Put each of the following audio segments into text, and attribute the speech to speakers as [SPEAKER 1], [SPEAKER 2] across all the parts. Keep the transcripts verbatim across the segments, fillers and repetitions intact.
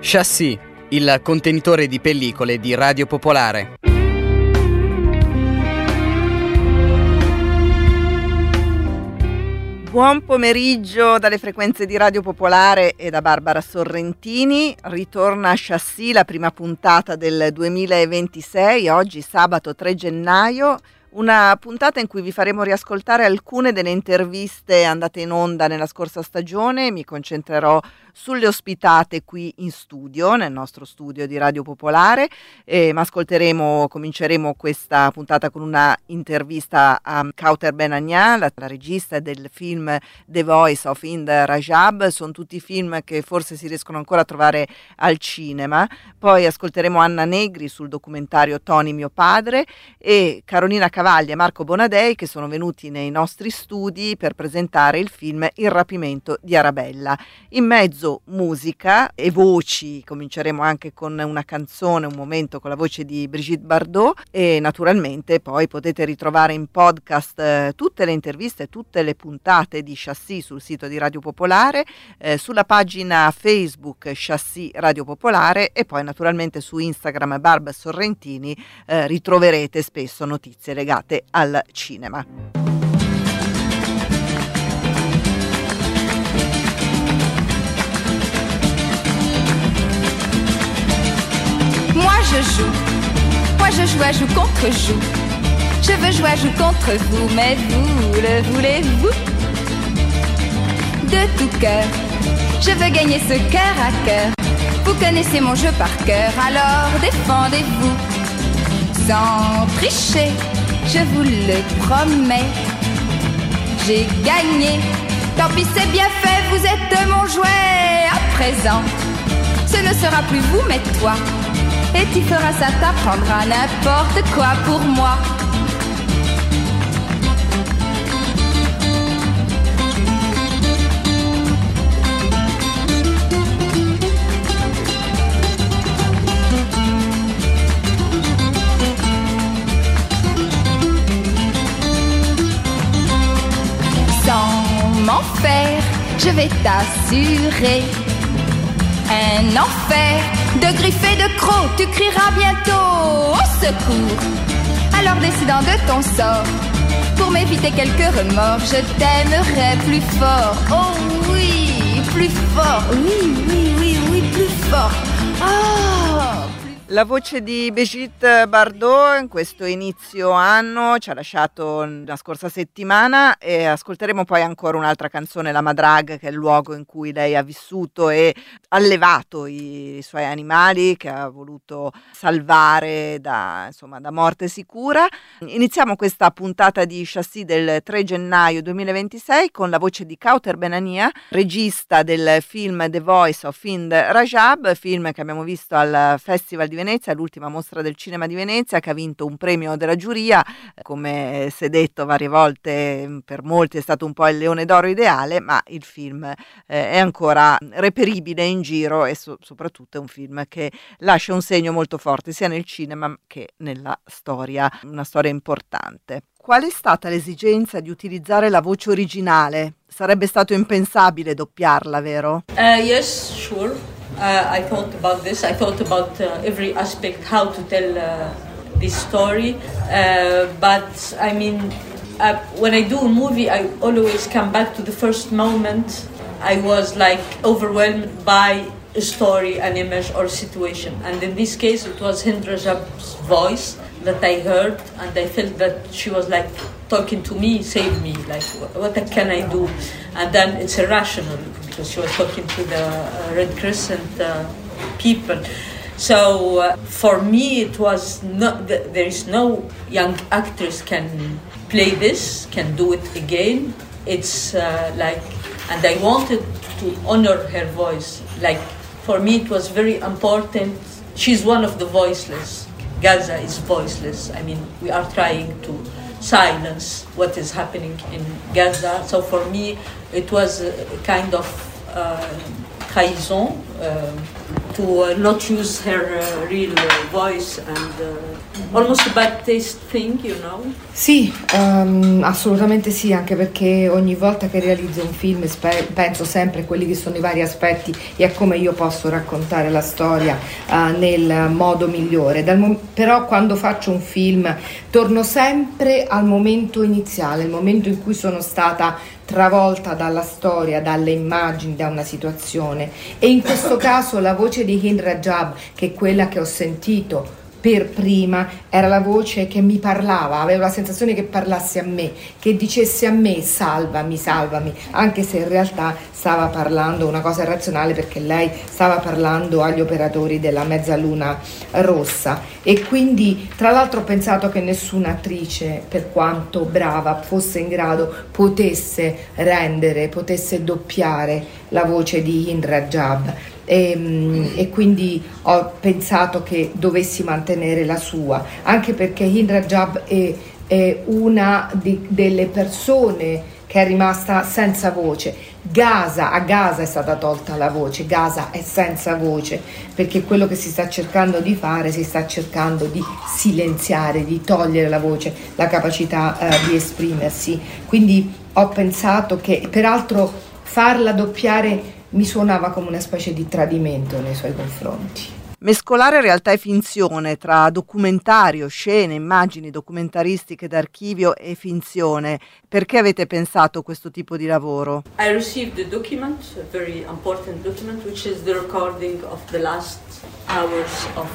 [SPEAKER 1] Chassis, il contenitore di pellicole di Radio Popolare.
[SPEAKER 2] Buon pomeriggio dalle frequenze di Radio Popolare e da Barbara Sorrentini. Ritorna a Chassis, la prima puntata del duemilaventisei, oggi sabato tre gennaio. Una puntata in cui vi faremo riascoltare alcune delle interviste andate in onda nella scorsa stagione. Mi concentrerò sulle ospitate qui in studio, nel nostro studio di Radio Popolare, e ma ascolteremo, cominceremo questa puntata con una intervista a Kauter Ben-Ania, la, la regista del film The Voice of Hind Rajab. Sono tutti film che forse si riescono ancora a trovare al cinema. Poi ascolteremo Anna Negri sul documentario Tony mio padre e Carolina Cavalli e Marco Bonadei, che sono venuti nei nostri studi per presentare il film Il rapimento di Arabella. In mezzo musica e voci, cominceremo anche con una canzone, un momento con la voce di Brigitte Bardot, e naturalmente poi potete ritrovare in podcast eh, tutte le interviste, tutte le puntate di Chassis sul sito di Radio Popolare, eh, sulla pagina Facebook Chassis Radio Popolare, e poi naturalmente su Instagram Barb Sorrentini eh, ritroverete spesso notizie legate al cinema.
[SPEAKER 3] Moi je joue, moi je joue à joue contre joue. Je veux jouer à joue contre vous, mais vous, le voulez-vous? De tout cœur, je veux gagner ce cœur à cœur. Vous connaissez mon jeu par cœur, alors défendez-vous. Sans tricher, je vous le promets. J'ai gagné, tant pis c'est bien fait, vous êtes mon jouet. À présent, ce ne sera plus vous mais toi. Et tu feras ça, t'apprendras n'importe quoi pour moi. Sans m'en faire, je vais t'assurer un enfer de griffes et de crocs, tu crieras bientôt au secours. Alors décidant de ton sort, pour m'éviter quelques remords, je t'aimerai plus fort. Oh oui, plus fort, oui, oui, oui, oui, plus fort. Oh!
[SPEAKER 2] La voce di Brigitte Bardot in questo inizio anno ci ha lasciato la scorsa settimana, e ascolteremo poi ancora un'altra canzone, La Madrag, che è il luogo in cui lei ha vissuto e allevato i, i suoi animali, che ha voluto salvare da, insomma, da morte sicura. Iniziamo questa puntata di Chassis del tre gennaio duemilaventisei con la voce di Kauter Ben-Ania, regista del film The Voice of Hind Rajab, film che abbiamo visto al Festival di Venezia, l'ultima mostra del cinema di Venezia, che ha vinto un premio della giuria. Come si è detto varie volte, per molti è stato un po' il leone d'oro ideale, ma il film eh, è ancora reperibile in giro, e so- soprattutto è un film che lascia un segno molto forte sia nel cinema che nella storia, una storia importante. Qual è stata l'esigenza di utilizzare la voce originale? Sarebbe stato impensabile doppiarla, vero?
[SPEAKER 4] Uh, yes, sure. Uh, I thought about this. I thought about uh, every aspect, how to tell uh, this story. Uh, but I mean, uh, when I do a movie, I always come back to the first moment. I was like overwhelmed by a story, an image, or a situation. And in this case, it was Hind Rajab's voice that I heard, and I felt that she was like talking to me, save me, like what can I do? And then it's irrational because she was talking to the uh, Red Crescent uh, people. So uh, for me it was not, there is no young actress can play this, can do it again. It's uh, like, and I wanted to honor her voice. Like for me it was very important. She's one of the voiceless. Gaza is voiceless. I mean, we are trying to silence what is happening in Gaza. So for me, it was a kind of uh, trahison, uh, to uh, not use her uh, real uh, voice and uh, almost a bad taste thing, you know?
[SPEAKER 5] Sì, um, assolutamente sì, anche perché ogni volta che realizzo un film spe- penso sempre a quelli che sono i vari aspetti e a come io posso raccontare la storia uh, nel modo migliore. Dal mo- però quando faccio un film torno sempre al momento iniziale, il momento in cui sono stata travolta dalla storia, dalle immagini, da una situazione, e in questo caso la voce di Hind Rajab, che è quella che ho sentito per prima, era la voce che mi parlava, avevo la sensazione che parlasse a me, che dicesse a me salvami, salvami, anche se in realtà stava parlando una cosa irrazionale, perché lei stava parlando agli operatori della Mezzaluna Rossa. E quindi tra l'altro ho pensato che nessuna attrice, per quanto brava, fosse in grado, potesse rendere, potesse doppiare la voce di Hind Rajab. E, e quindi ho pensato che dovessi mantenere la sua, anche perché Hind Rajab è, è una di, delle persone che è rimasta senza voce. Gaza, a Gaza è stata tolta la voce, Gaza è senza voce, perché quello che si sta cercando di fare, si sta cercando di silenziare, di togliere la voce, la capacità eh, di esprimersi. Quindi ho pensato che, peraltro, farla doppiare mi suonava come una specie di tradimento nei suoi confronti.
[SPEAKER 2] Mescolare realtà e finzione, tra documentario, scene, immagini documentaristiche d'archivio e finzione. Perché avete pensato questo tipo di lavoro?
[SPEAKER 4] I received a document, a very important document, which is the recording of the last hours of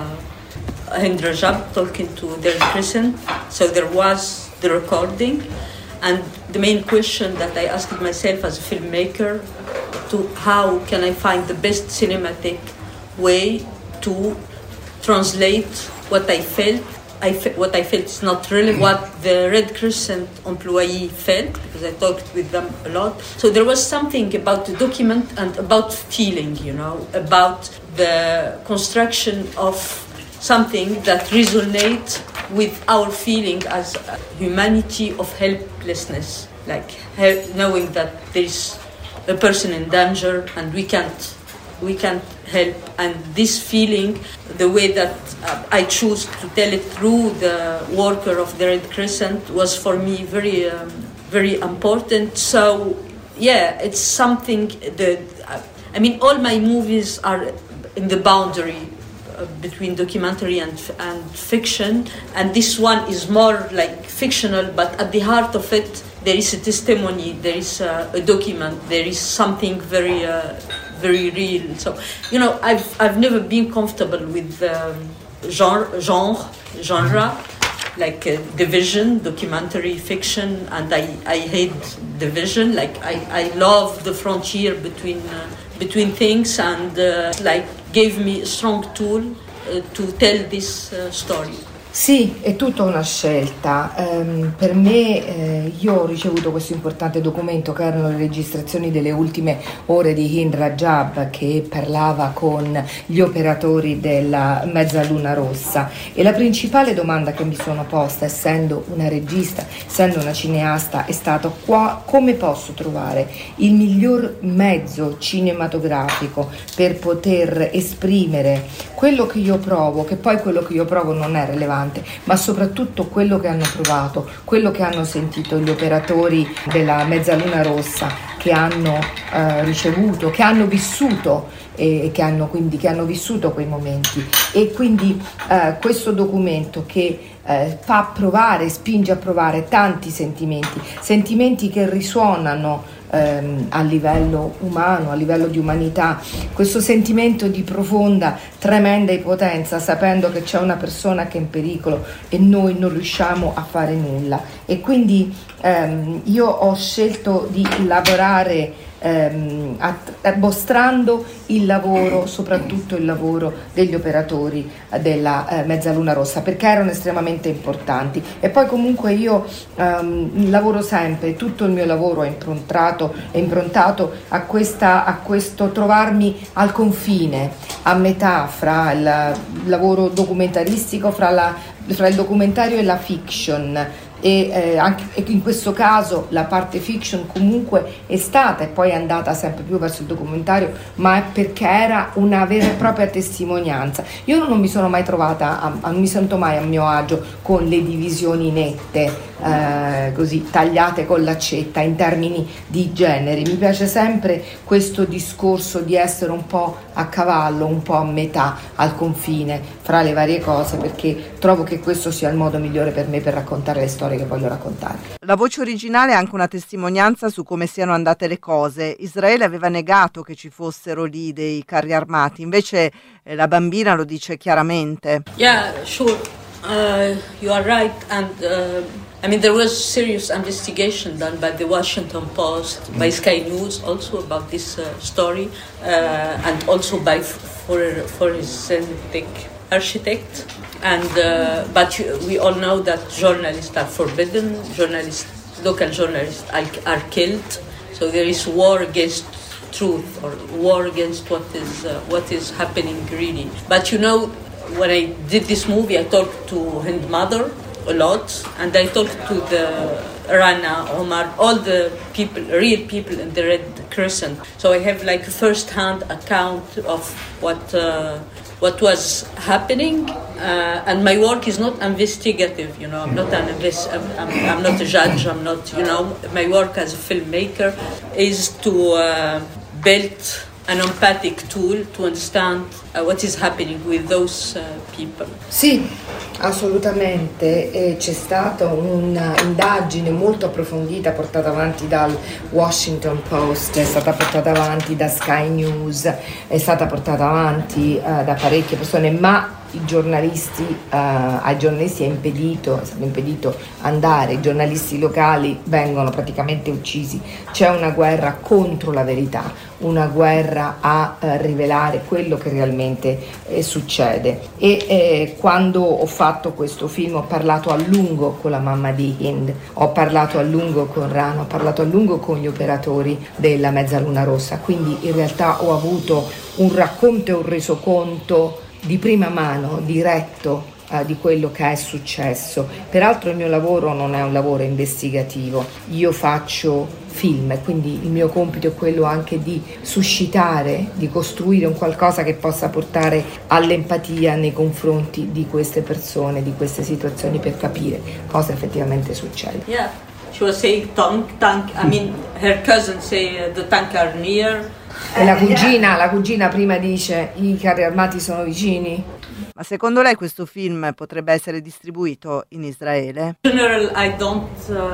[SPEAKER 4] uh, Hind Rajab talking to Derek Crescent. So there was the recording, and the main question that I asked myself as a filmmaker, to how can I find the best cinematic way to translate what I felt. I fe- what I felt is not really what the Red Crescent employee felt, because I talked with them a lot. So there was something about the document and about feeling, you know, about the construction of something that resonates with our feeling as humanity of helplessness, like he- knowing that there is a person in danger and we can't we can't help. And this feeling, the way that uh, I choose to tell it through the worker of the Red Crescent, was for me very um, very important. So yeah, it's something that uh, I mean, all my movies are in the boundary uh, between documentary and and fiction, and this one is more like fictional, but at the heart of it there is a testimony, there is a, a document, there is something very uh, very real. So, you know, I've I've never been comfortable with um, genre, genre, genre, like uh, division, documentary fiction, and I, I hate division. Like I, I love the frontier between uh, between things, and uh, like gave me a strong tool uh, to tell this uh, story.
[SPEAKER 5] Sì, è tutta una scelta. Um, per me, eh, io ho ricevuto questo importante documento che erano le registrazioni delle ultime ore di Hind Rajab, che parlava con gli operatori della Mezzaluna Rossa, e la principale domanda che mi sono posta, essendo una regista, essendo una cineasta, è stata qua, come posso trovare il miglior mezzo cinematografico per poter esprimere quello che io provo, che poi quello che io provo non è rilevante, ma soprattutto quello che hanno provato, quello che hanno sentito gli operatori della Mezzaluna Rossa, che hanno eh, ricevuto, che hanno vissuto e che hanno quindi che hanno vissuto quei momenti. E quindi eh, questo documento che eh, fa provare, spinge a provare tanti sentimenti, sentimenti che risuonano ehm, a livello umano, a livello di umanità, questo sentimento di profonda, tremenda impotenza, sapendo che c'è una persona che è in pericolo e noi non riusciamo a fare nulla. E quindi ehm, io ho scelto di lavorare Ehm, att- mostrando il lavoro, soprattutto il lavoro degli operatori della eh, Mezzaluna Rossa, perché erano estremamente importanti. E poi comunque io ehm, lavoro sempre, tutto il mio lavoro è improntato, è improntato a, questa, a questo trovarmi al confine, a metà fra il lavoro documentaristico, fra, la, fra il documentario e la fiction. e eh, anche e in questo caso la parte fiction comunque è stata e poi è andata sempre più verso il documentario, ma è perché era una vera e propria testimonianza. Io non mi sono mai trovata, a, a, non mi sento mai a mio agio con le divisioni nette, eh, così tagliate con l'accetta in termini di generi. Mi piace sempre questo discorso di essere un po' a cavallo, un po' a metà, al confine fra le varie cose, perché trovo che questo sia il modo migliore per me per raccontare le storie che voglio raccontare.
[SPEAKER 2] La voce originale è anche una testimonianza su come siano andate le cose. Israele aveva negato che ci fossero lì dei carri armati, invece eh, la bambina lo dice chiaramente.
[SPEAKER 4] Yeah, sure. Uh, you are right. And uh, I mean, there was serious investigation done by the Washington Post, by Sky News also about this uh, story, uh, and also by for forensic architect. And uh, but you, we all know that journalists are forbidden. Journalists, local journalists, are, are killed. So there is war against truth, or war against what is uh, what is happening really. But you know, when I did this movie, I talked to Hind mother a lot, and I talked to the Rana, Omar, all the people, real people in the Red Crescent. So I have like a first-hand account of what uh, what was happening, uh, and my work is not investigative. You know, I'm not an invest. I'm, I'm, I'm not a judge. I'm not. You know, my work as a filmmaker is to uh, build an empathic tool to understand uh, what is happening with those uh, people.
[SPEAKER 5] Sì, assolutamente. E c'è stata un'indagine molto approfondita portata avanti dal Washington Post, è stata portata avanti da Sky News, è stata portata avanti uh, da parecchie persone, ma i giornalisti, uh, ai giornalisti è impedito, è stato impedito andare, i giornalisti locali vengono praticamente uccisi. C'è una guerra contro la verità, una guerra a uh, rivelare quello che realmente eh, succede. E eh, quando ho fatto questo film ho parlato a lungo con la mamma di Hind, ho parlato a lungo con Rana, ho parlato a lungo con gli operatori della Mezzaluna Rossa, quindi in realtà ho avuto un racconto e un resoconto di prima mano, diretto, eh, di quello che è successo. Peraltro il mio lavoro non è un lavoro investigativo, io faccio film e quindi il mio compito è quello anche di suscitare, di costruire un qualcosa che possa portare all'empatia nei confronti di queste persone, di queste situazioni, per capire cosa effettivamente succede.
[SPEAKER 4] Yeah, she was saying tank, tank. I mean, her cousins say uh, the tank are near.
[SPEAKER 5] E la cugina, la cugina prima dice i carri armati sono vicini.
[SPEAKER 2] Ma secondo lei questo film potrebbe essere distribuito in Israele?
[SPEAKER 4] In general, I don't,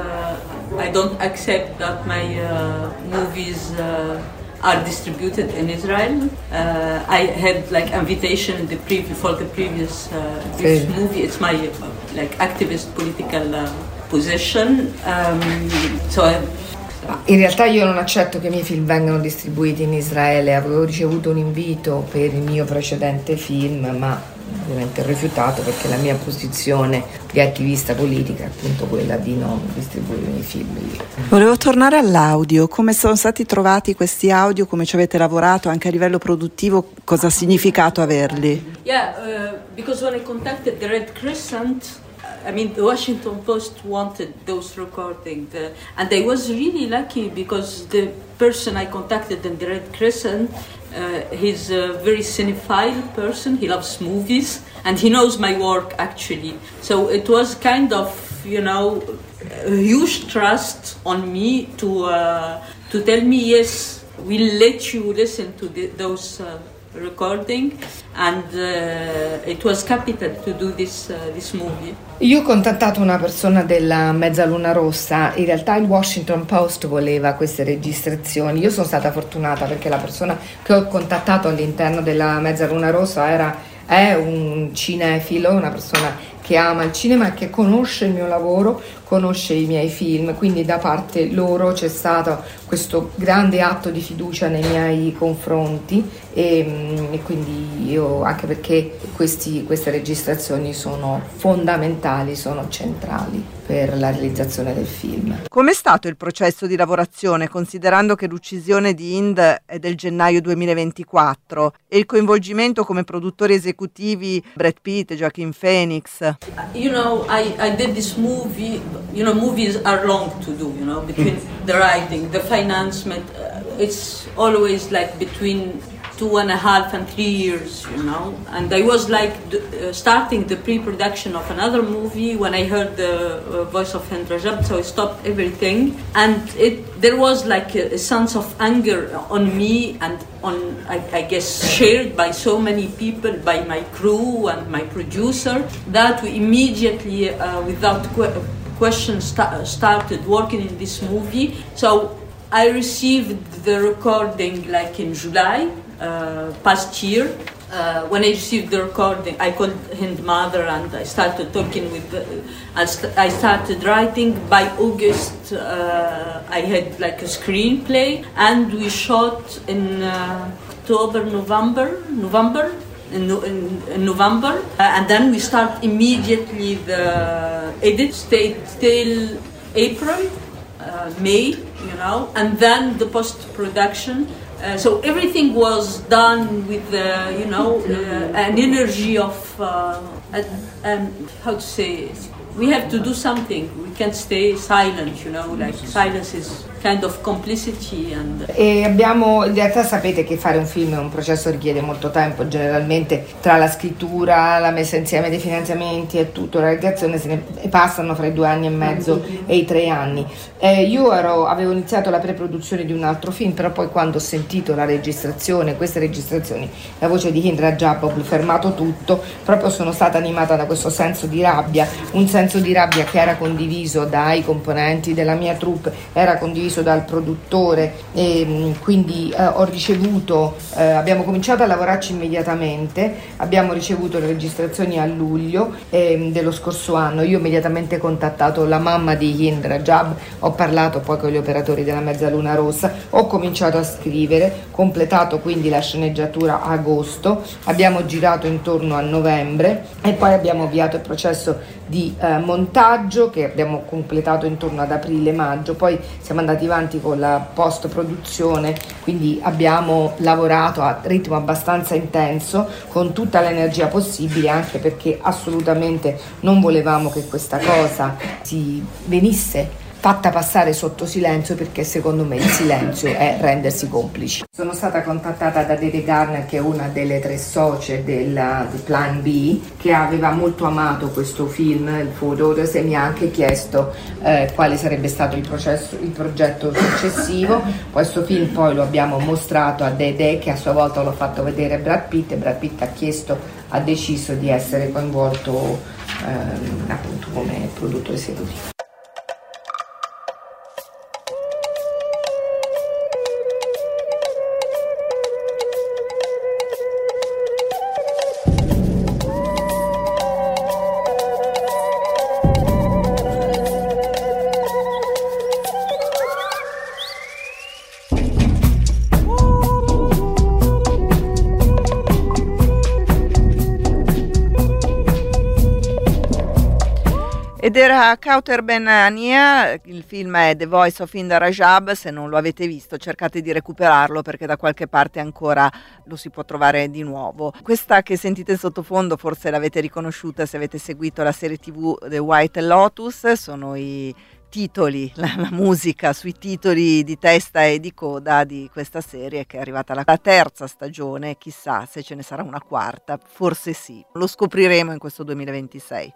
[SPEAKER 4] uh, I don't accept that my uh, movies uh, are distributed in Israel. Uh, I had like invitation in the previous for the previous uh, this sì. movie. It's my uh, like activist political uh, position. Um, so. I,
[SPEAKER 5] In realtà io non accetto che i miei film vengano distribuiti in Israele, avevo ricevuto un invito per il mio precedente film, ma ovviamente ho rifiutato perché la mia posizione di attivista politica è appunto quella di non distribuire i miei film lì.
[SPEAKER 6] Volevo tornare all'audio, come sono stati trovati questi audio, come ci avete lavorato anche a livello produttivo, cosa ha significato averli?
[SPEAKER 4] Yeah, uh, because when I contacted the Red Crescent, I mean, the Washington Post wanted those recordings, uh, and I was really lucky because the person I contacted in the Red Crescent, uh, he's a very cinephile person. He loves movies, and he knows my work actually. So it was kind of, you know, a huge trust on me to uh, to tell me yes, we'll let you listen to the, those. Uh, recording, and uh, it was capital to do this uh, this movie.
[SPEAKER 5] Io ho contattato una persona della Mezzaluna Rossa, in realtà il Washington Post voleva queste registrazioni. Io sono stata fortunata perché la persona che ho contattato all'interno della Mezzaluna Rossa era è un cinefilo, una persona che ama il cinema e che conosce il mio lavoro, conosce i miei film, quindi da parte loro c'è stato questo grande atto di fiducia nei miei confronti e, e quindi io, anche perché questi, queste registrazioni sono fondamentali, sono centrali per la realizzazione del film.
[SPEAKER 2] Com'è stato il processo di lavorazione, considerando che l'uccisione di Hind è del gennaio duemilaventiquattro e il coinvolgimento come produttori esecutivi Brad Pitt, Joaquin Phoenix?
[SPEAKER 4] You know, I, I did this movie, you know, movies are long to do, you know, between the writing, the financement, uh, it's always like between two and a half and three years, you know. And I was like uh, starting the pre-production of another movie when I heard the uh, voice of Hind Rajab, so I stopped everything. And it there was like a, a sense of anger on me and on, I, I guess, shared by so many people, by my crew and my producer, that we immediately, uh, without que- question, sta- started working in this movie. So I received the recording like in July, uh, past year. Uh, when I received the recording, I called Hind mother and I started talking with, the, I, st- I started writing. By August, uh, I had like a screenplay, and we shot in uh, October, November, November, in, in, in November, uh, and then we start immediately the edit, stayed till April, uh, May, you know, and then the post-production. Uh, so everything was done with, uh, you know, uh, an energy of, uh, um, how to say, we have to do something. We can't stay silent, you know, like silence is kind of complicity. And...
[SPEAKER 5] E abbiamo, in realtà sapete che fare un film è un processo che richiede molto tempo, generalmente tra la scrittura, la messa insieme dei finanziamenti e tutto, la realizzazione se ne passano fra i due anni e mezzo e i tre anni. Eh, io ero, avevo iniziato la pre-produzione di un altro film, però poi quando ho sentito la registrazione, queste registrazioni, la voce di Hind Rajab, ho fermato tutto, proprio sono stata animata da questo senso di rabbia, un senso di rabbia che era condiviso dai componenti della mia troupe, era condiviso dal produttore, e quindi eh, ho ricevuto, eh, abbiamo cominciato a lavorarci immediatamente, abbiamo ricevuto le registrazioni a luglio eh, dello scorso anno. Io ho immediatamente contattato la mamma di Hind Rajab, ho parlato poi con gli operatori della Mezzaluna Rossa, ho cominciato a scrivere, completato quindi la sceneggiatura a agosto, abbiamo girato intorno a novembre e poi abbiamo avviato il processo di eh, montaggio che abbiamo completato intorno ad aprile-maggio, poi siamo andati avanti con la post-produzione, quindi abbiamo lavorato a ritmo abbastanza intenso con tutta l'energia possibile, anche perché assolutamente non volevamo che questa cosa si venisse fatta passare sotto silenzio, perché secondo me il silenzio è rendersi complici. Sono stata contattata da Dede Garner, che è una delle tre socie del, del Plan B, che aveva molto amato questo film, il Food Orders, e mi ha anche chiesto eh, quale sarebbe stato il, processo, il progetto successivo. Questo film poi lo abbiamo mostrato a Dede, che a sua volta l'ho fatto vedere a Brad Pitt, e Brad Pitt ha chiesto, ha deciso di essere coinvolto eh, appunto come produttore esecutivo.
[SPEAKER 2] Ed era Kauter Ben Ania, il film è The Voice of Hind Rajab. Se non lo avete visto cercate di recuperarlo, perché da qualche parte ancora lo si può trovare di nuovo. Questa che sentite in sottofondo forse l'avete riconosciuta se avete seguito la serie tv The White Lotus, sono i titoli, la, la musica sui titoli di testa e di coda di questa serie, che è arrivata alla terza stagione, chissà se ce ne sarà una quarta, forse sì, lo scopriremo in questo duemilaventisei.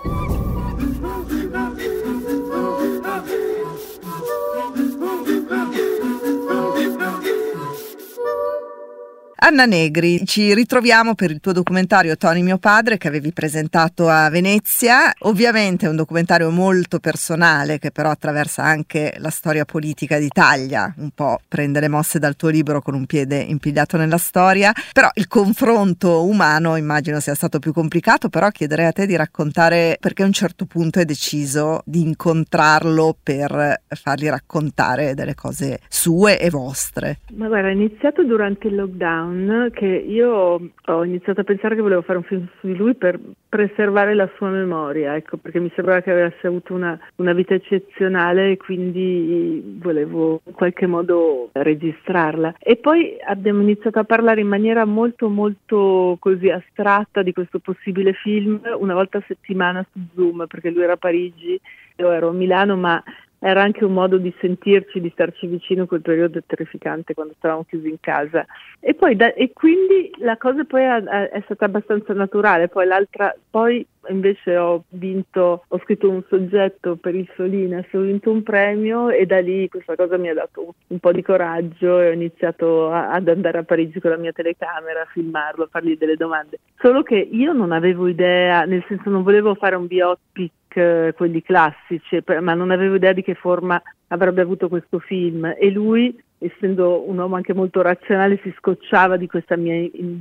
[SPEAKER 2] Anna Negri, ci ritroviamo per il tuo documentario Tony mio padre, che avevi presentato a Venezia. Ovviamente è un documentario molto personale, che però attraversa anche la storia politica d'Italia, un po' prende le mosse dal tuo libro con un piede impigliato nella storia, però il confronto umano immagino sia stato più complicato. Però chiederei a te di raccontare perché a un certo punto hai deciso di incontrarlo per fargli raccontare delle cose sue e vostre.
[SPEAKER 7] Ma guarda, è iniziato durante il lockdown, Brown, che io ho iniziato a pensare che volevo fare un film su di lui per preservare la sua memoria, ecco, perché mi sembrava che avesse avuto una, una vita eccezionale e quindi volevo in qualche modo registrarla. E poi abbiamo iniziato a parlare in maniera molto molto così astratta di questo possibile film una volta a settimana su Zoom, perché lui era a Parigi, io ero a Milano, ma era anche un modo di sentirci, di starci vicino in quel periodo terrificante quando stavamo chiusi in casa. E poi da, e quindi la cosa poi è, è stata abbastanza naturale. Poi l'altra, poi invece ho vinto, ho scritto un soggetto per il Solinas, ho vinto un premio e da lì questa cosa mi ha dato un po' di coraggio e ho iniziato a, ad andare a Parigi con la mia telecamera, a filmarlo, a fargli delle domande. Solo che io non avevo idea, nel senso non volevo fare un biopic quelli classici, ma non avevo idea di che forma avrebbe avuto questo film e lui, essendo un uomo anche molto razionale, si scocciava di questa mia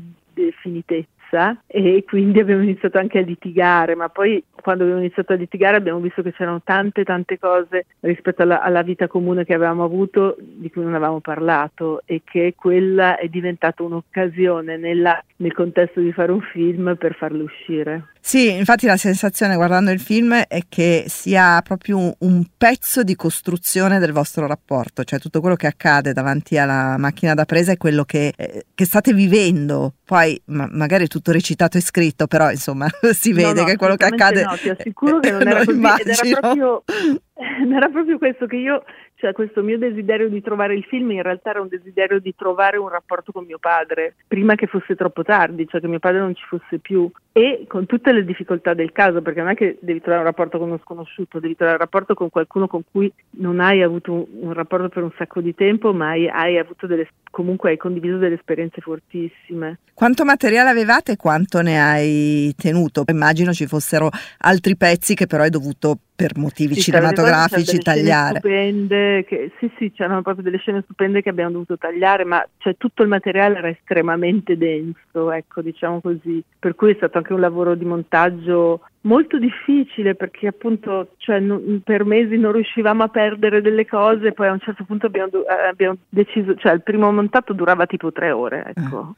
[SPEAKER 7] indefinitezza e quindi abbiamo iniziato anche a litigare, ma poi quando abbiamo iniziato a litigare abbiamo visto che c'erano tante tante cose rispetto alla, alla vita comune che avevamo avuto di cui non avevamo parlato e che quella è diventata un'occasione nella, nel contesto di fare un film per farlo uscire.
[SPEAKER 2] Sì, infatti la sensazione guardando il film è che sia proprio un, un pezzo di costruzione del vostro rapporto, cioè tutto quello che accade davanti alla macchina da presa è quello che, eh, che state vivendo, poi ma, magari è tutto recitato e scritto, però insomma si vede
[SPEAKER 7] no, no,
[SPEAKER 2] che quello che accade
[SPEAKER 7] no, ti assicuro che non era così, ed era proprio, era proprio questo che io, cioè questo mio desiderio di trovare il film in realtà era un desiderio di trovare un rapporto con mio padre prima che fosse troppo tardi, cioè che mio padre non ci fosse più, e con tutte le difficoltà del caso, perché non è che devi trovare un rapporto con uno sconosciuto, devi trovare un rapporto con qualcuno con cui non hai avuto un, un rapporto per un sacco di tempo, ma hai, hai avuto delle, comunque hai condiviso delle esperienze fortissime.
[SPEAKER 2] Quanto materiale avevate e quanto ne hai tenuto? Immagino ci fossero altri pezzi che però hai dovuto per motivi
[SPEAKER 7] sì,
[SPEAKER 2] cinematografici tagliare.
[SPEAKER 7] Stupende che, sì sì, c'erano proprio delle scene stupende che abbiamo dovuto tagliare, ma cioè, tutto il materiale era estremamente denso, ecco, diciamo così, per cui è stato anche un lavoro di montaggio molto difficile, perché appunto cioè, non, per mesi non riuscivamo a perdere delle cose, poi a un certo punto abbiamo, abbiamo deciso, cioè il primo montato durava tipo tre ore, ecco.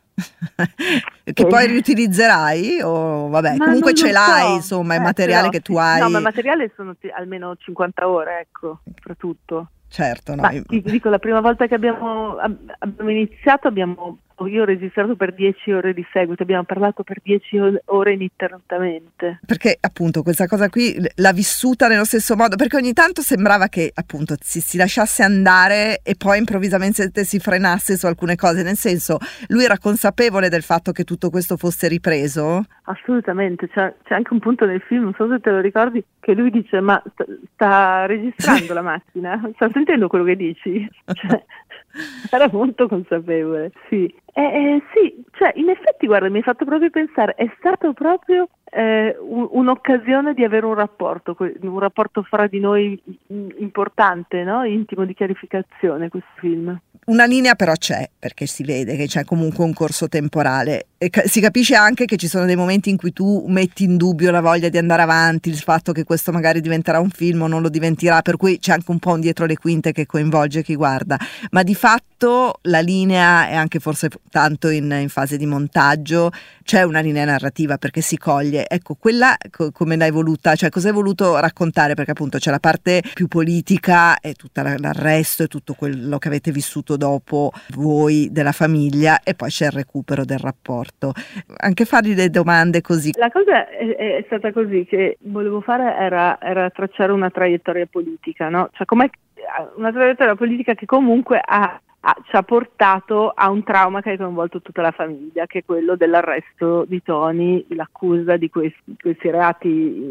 [SPEAKER 2] Che poi riutilizzerai o vabbè, ma comunque ce l'hai, so. Insomma, eh, il materiale però, che tu hai.
[SPEAKER 7] No, ma il materiale sono t- almeno cinquanta ore, ecco, soprattutto.
[SPEAKER 2] Certo, no.
[SPEAKER 7] Ma ti dico, la prima volta che abbiamo, abbiamo iniziato abbiamo io ho registrato per dieci ore di seguito, abbiamo parlato per dieci ore ininterrottamente.
[SPEAKER 2] Perché appunto questa cosa qui l'ha vissuta nello stesso modo, perché ogni tanto sembrava che appunto si, si lasciasse andare e poi improvvisamente si frenasse su alcune cose, nel senso, lui era consapevole del fatto che tutto questo fosse ripreso?
[SPEAKER 7] Assolutamente, c'è, c'è anche un punto nel film, non so se te lo ricordi, che lui dice ma sta, sta registrando la macchina? Sta sentendo quello che dici? Cioè, era molto consapevole, sì. Eh, eh, sì, cioè in effetti guarda, mi hai fatto proprio pensare, è stato proprio eh, un, un'occasione di avere un rapporto, un rapporto fra di noi importante, no? Intimo, di chiarificazione, questo film.
[SPEAKER 2] Una linea però c'è, perché si vede che c'è comunque un corso temporale e ca- si capisce anche che ci sono dei momenti in cui tu metti in dubbio la voglia di andare avanti, il fatto che questo magari diventerà un film o non lo diventerà, per cui c'è anche un po' un dietro le quinte che coinvolge chi guarda, ma di fatto la linea è anche forse tanto in, in fase di montaggio, c'è una linea narrativa perché si coglie, ecco quella co- come l'hai voluta, cioè cosa hai voluto raccontare, perché appunto c'è la parte più politica e tutto l'arresto e tutto quello che avete vissuto dopo voi della famiglia e poi c'è il recupero del rapporto, anche fargli delle domande così.
[SPEAKER 7] La cosa è, è stata così, che volevo fare era, era tracciare una traiettoria politica, no? Cioè com'è una traiettoria politica che comunque ha Ha, ci ha portato a un trauma che ha coinvolto tutta la famiglia, che è quello dell'arresto di Tony, l'accusa di questi, questi reati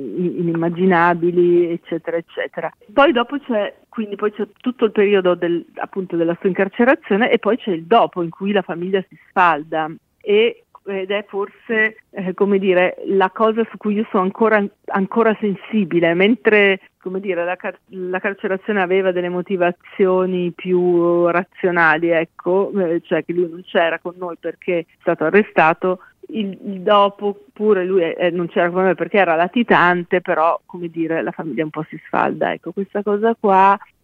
[SPEAKER 7] inimmaginabili, eccetera, eccetera. Poi dopo c'è, quindi poi c'è tutto il periodo del, appunto della sua incarcerazione e poi c'è il dopo in cui la famiglia si sfalda e ed è forse eh, come dire la cosa su cui io sono ancora ancora sensibile, mentre come dire la, car- la carcerazione aveva delle motivazioni più razionali, ecco, eh, cioè che lui non c'era con noi perché è stato arrestato, il, il dopo pure lui eh, non c'era con noi perché era latitante, però come dire la famiglia un po' si sfalda, ecco, questa cosa qua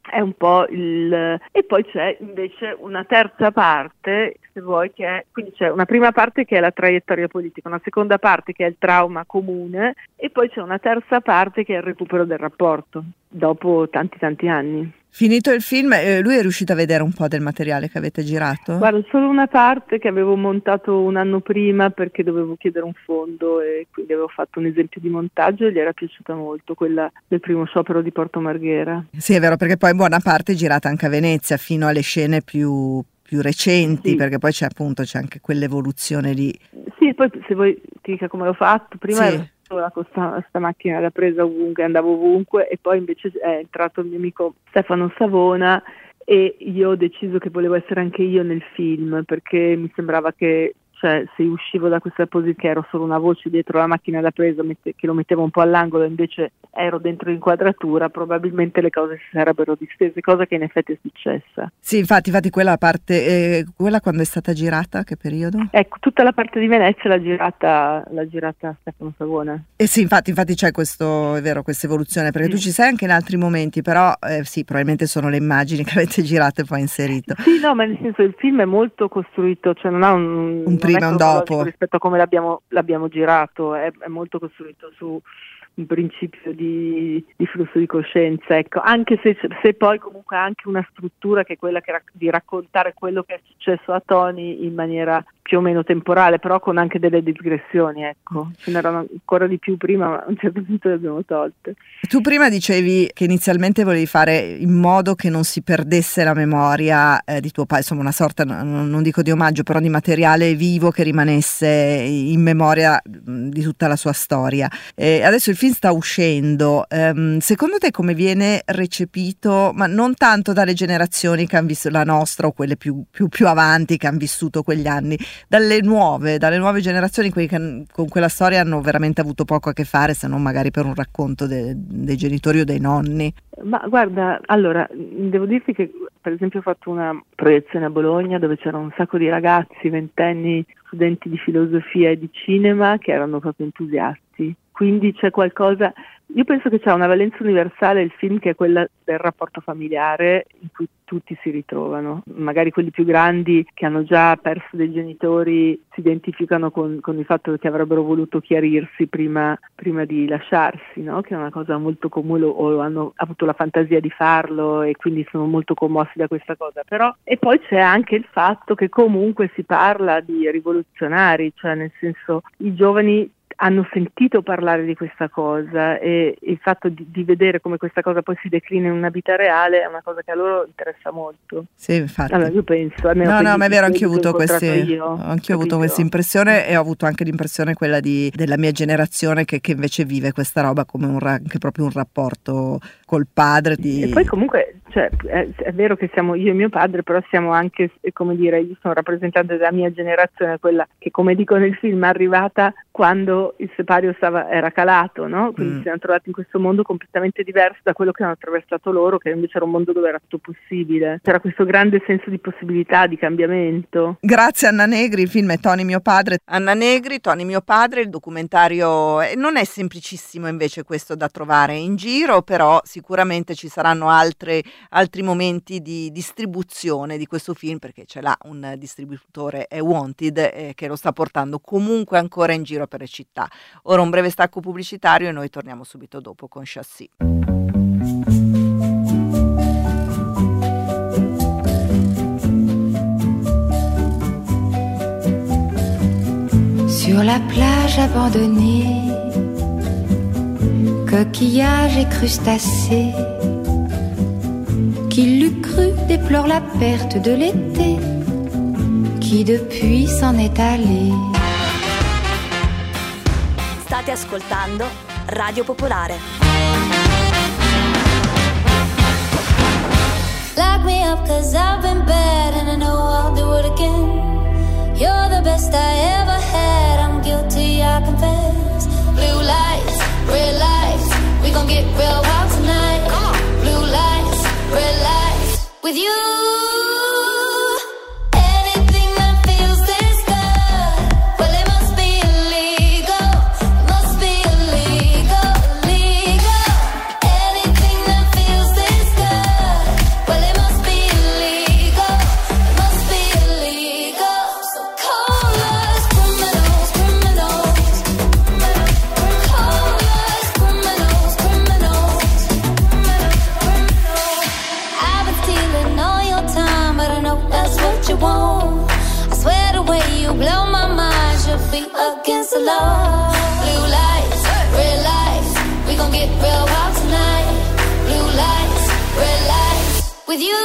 [SPEAKER 7] è un po' il... E poi c'è invece una terza parte, se vuoi, che è... Quindi c'è una prima parte che è la traiettoria politica, una seconda parte che è il trauma comune e poi c'è una terza parte che è il recupero del rapporto, dopo tanti tanti anni.
[SPEAKER 2] Finito il film, eh, lui è riuscito a vedere un po' del materiale che avete girato?
[SPEAKER 7] Guarda, solo una parte che avevo montato un anno prima perché dovevo chiedere un fondo e quindi avevo fatto un esempio di montaggio e gli era piaciuta molto, quella del primo sciopero di Porto Marghera.
[SPEAKER 2] Sì, è vero, perché poi buona parte è girata anche a Venezia, fino alle scene più, più recenti, sì. Perché poi c'è appunto c'è anche quell'evoluzione lì.
[SPEAKER 7] Sì, poi se vuoi ti dica come l'ho fatto, prima sì. ero con questa macchina da presa ovunque, andavo ovunque e poi invece è entrato il mio amico Stefano Savona e io ho deciso che volevo essere anche io nel film perché mi sembrava che cioè se uscivo da questa posizione che ero solo una voce dietro la macchina da presa mette, che lo mettevo un po' all'angolo invece ero dentro l'inquadratura, probabilmente le cose si sarebbero distese, cosa che in effetti è successa.
[SPEAKER 2] Sì, infatti, infatti quella parte, eh, quella quando è stata girata, che periodo?
[SPEAKER 7] Ecco, tutta la parte di Venezia l'ha girata, l'ha girata Stefano Savona.
[SPEAKER 2] Eh sì, infatti, infatti c'è questo, è vero, questa evoluzione, perché mm. tu ci sei anche in altri momenti, però eh, sì, probabilmente sono le immagini che avete girato e poi inserito.
[SPEAKER 7] Sì, no, ma nel senso il film è molto costruito, cioè non ha un,
[SPEAKER 2] un prima e un dopo
[SPEAKER 7] rispetto a come l'abbiamo, l'abbiamo girato, è, è molto costruito su un principio di, di flusso di coscienza, ecco, anche se, se poi comunque ha anche una struttura che è quella che, di raccontare quello che è successo a Tony in maniera più o meno temporale, però con anche delle digressioni, ecco, ce n'erano ancora di più prima, ma a un certo punto le abbiamo tolte.
[SPEAKER 2] Tu prima dicevi che inizialmente volevi fare in modo che non si perdesse la memoria eh, di tuo padre, insomma una sorta, non, non dico di omaggio, però di materiale vivo che rimanesse in memoria di tutta la sua storia. E adesso il film sta uscendo, ehm, secondo te come viene recepito, ma non tanto dalle generazioni che hanno visto la nostra o quelle più, più, più avanti che hanno vissuto quegli anni, dalle nuove, dalle nuove generazioni, quelli che con quella storia hanno veramente avuto poco a che fare, se non magari per un racconto de, dei genitori o dei nonni?
[SPEAKER 7] Ma guarda, allora, devo dirti che per esempio ho fatto una proiezione a Bologna dove c'erano un sacco di ragazzi, ventenni, studenti di filosofia e di cinema che erano proprio entusiasti. Quindi c'è qualcosa, io penso che c'è una valenza universale il film che è quella del rapporto familiare in cui tutti si ritrovano, magari quelli più grandi che hanno già perso dei genitori si identificano con, con il fatto che avrebbero voluto chiarirsi prima, prima di lasciarsi, no? Che è una cosa molto comune o hanno avuto la fantasia di farlo e quindi sono molto commossi da questa cosa, però e poi c'è anche il fatto che comunque si parla di rivoluzionari, cioè nel senso i giovani hanno sentito parlare di questa cosa e il fatto di, di vedere come questa cosa poi si declina in una vita reale è una cosa che a loro interessa molto.
[SPEAKER 2] Sì, infatti.
[SPEAKER 7] Allora io penso,
[SPEAKER 2] no, no, ma è vero, anch'io ho avuto queste, anch'io ho avuto questa impressione e ho avuto anche l'impressione quella di della mia generazione che, che invece vive questa roba come un anche proprio un rapporto col padre. Di...
[SPEAKER 7] E poi comunque, cioè, è, è vero che siamo io e mio padre, però siamo anche, come dire, io sono rappresentante della mia generazione, quella che come dico nel film è arrivata quando il separio stava, era calato, no? Quindi mm. si erano trovati in questo mondo completamente diverso da quello che hanno attraversato loro, che invece era un mondo dove era tutto possibile. C'era questo grande senso di possibilità, di cambiamento.
[SPEAKER 2] Grazie Anna Negri, il film è Tony mio padre.
[SPEAKER 8] Anna Negri, Tony mio padre, il documentario non è semplicissimo invece questo da trovare in giro, però sicuramente ci saranno altre, altri momenti di distribuzione di questo film, perché c'è là un distributore, è Wanted, eh, che lo sta portando comunque ancora in giro per le città. Ora un breve stacco pubblicitario e noi torniamo subito dopo con Chassis.
[SPEAKER 3] Sur la plage abandonnée, coquillages et crustacés, qui l'eût cru déplore la perte de l'été, qui depuis s'en est allé.
[SPEAKER 9] State ascoltando Radio Popolare.
[SPEAKER 10] Lock me up 'cause I've been bad and I know I'll do it again. You're the best I ever had, I'm guilty, I confess. Blue lights, red lights, we gon' get real wild tonight. Come on. Blue lights, red lights, with you. alone. Blue lights, red lights, we gon' get real wild tonight. Blue lights, red lights, with you.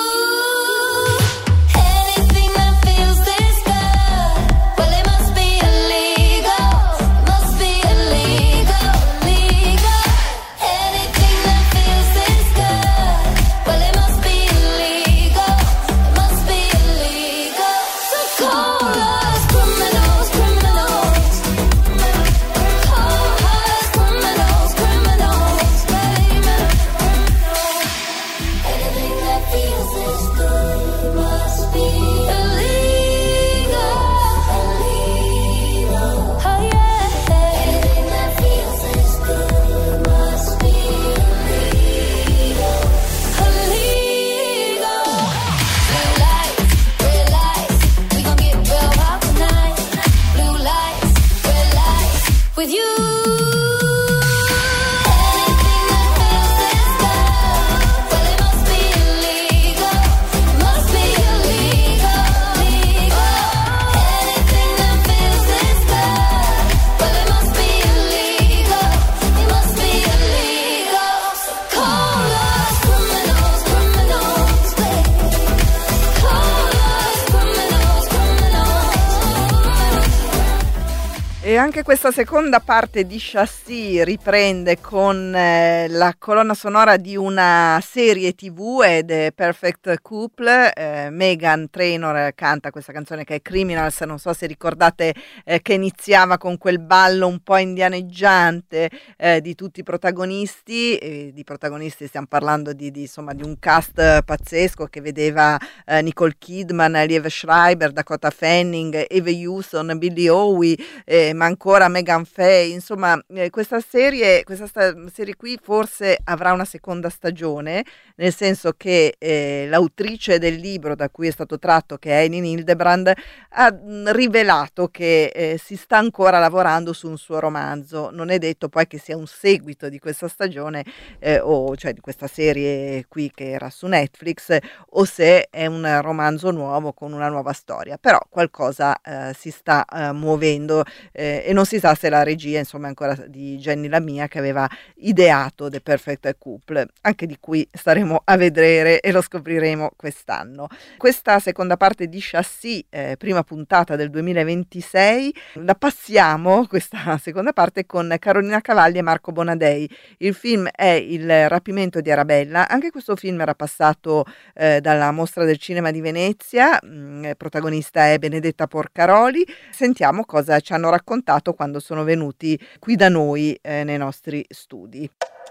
[SPEAKER 2] E anche questa seconda parte di Chassis riprende con eh, la colonna sonora di una serie tivù, ed è Perfect Couple. eh, Meghan Trainor canta questa canzone che è Criminals, non so se ricordate eh, che iniziava con quel ballo un po' indianeggiante eh, di tutti i protagonisti. E di protagonisti stiamo parlando di, di, insomma, di un cast pazzesco che vedeva eh, Nicole Kidman, Liev Schreiber, Dakota Fanning, Eve Hewson, Billy Howe, eh, ma ancora Megan Fay. Insomma, eh, questa serie questa sta- serie qui forse avrà una seconda stagione, nel senso che eh, l'autrice del libro da cui è stato tratto, che è Eileen Hildebrand, ha mh, rivelato che eh, si sta ancora lavorando su un suo romanzo. Non è detto poi che sia un seguito di questa stagione eh, o cioè di questa serie qui che era su Netflix, o se è un romanzo nuovo con una nuova storia, però qualcosa eh, si sta eh, muovendo eh, e non si sa se la regia, insomma, è ancora di Jenny Lamia, che aveva ideato The Perfect Couple, anche di cui staremo a vedere e lo scopriremo quest'anno. Questa seconda parte di Chassis, eh, prima puntata del duemilaventisei, la passiamo, questa seconda parte, con Carolina Cavalli e Marco Bonadei. Il film è Il rapimento di Arabella. Anche questo film era passato eh, dalla Mostra del Cinema di Venezia, mh, protagonista è Benedetta Porcaroli. Sentiamo cosa ci hanno raccontato quando sono venuti qui da noi eh, nei nostri studi.